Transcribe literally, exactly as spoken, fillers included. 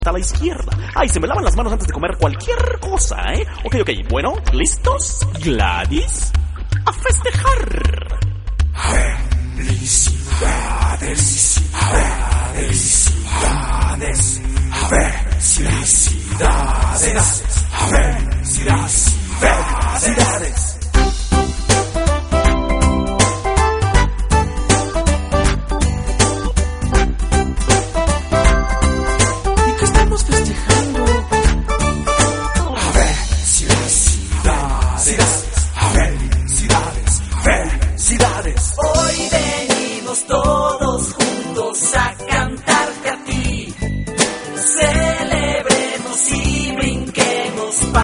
a la izquierda. Ay, se me lavan las manos antes de comer cualquier cosa, ¿eh? Ok, ok, bueno, ¿listos? Gladys, a festejar. Felicidades.